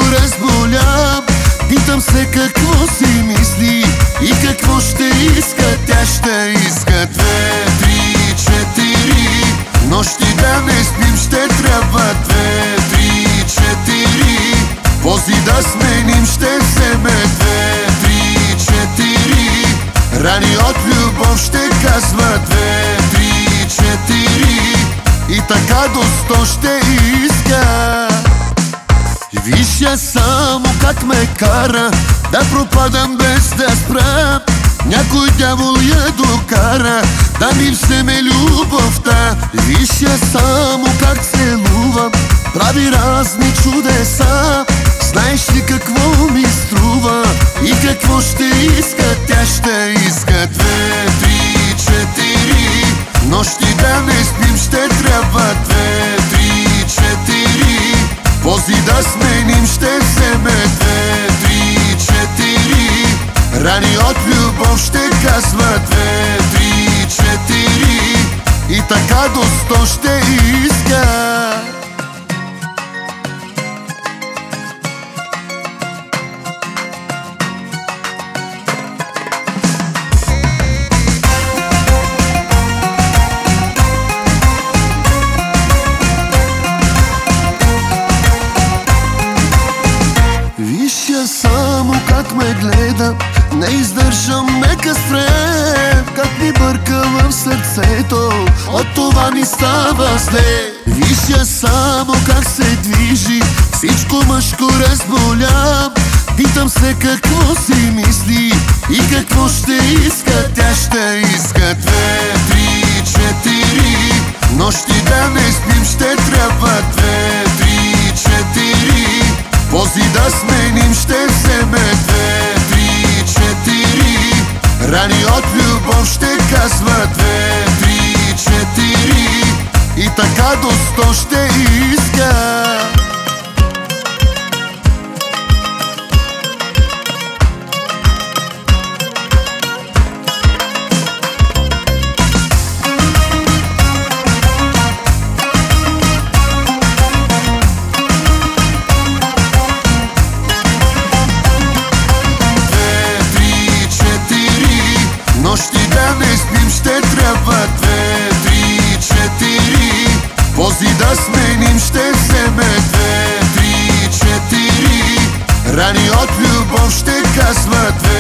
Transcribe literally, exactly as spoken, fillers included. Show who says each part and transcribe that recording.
Speaker 1: разболям. Питам се какво си мисли и какво ще иска. Тя ще иска две, три, четири нощи да не спим, ще трябва две, три, четири пози да сменим, ще вземе две, три, четири рани от любов, ще казва две, три, четири и така до сто ще иска. Виж я само как ме кара да пропадам без да спра. Някой дявол я докара да ми вземе любовта. Виж я само как целувам, прави разни чудеса. Знаеш ли какво ми струва и какво ще иска? Тя ще иска две, три, четири нощи да не спим, ще трябва две, три, четири пози да сменим, ще вземе две, три, четири рани от любов, ще казва две, три, четири и така до сто ще иска. Само как ме гледа, не издържам, нека спре. Как ми бърка в сърцето, от това ми става зле. Виж я само как се движи, всичко мъжко разболям. Питам се какво си мисли и какво ще иска. Тя ще иска две, три, четири нощи да не спим, ще трябва две, три, четири пози да сменим, ще вземе две, три, четири рани от любов, ще казва две, три, четири и така до сто ще иска. Нощи да не спим, ще трябва две, три, четири пози да сменим, ще вземе две, три, четири рани от любов, ще казва две,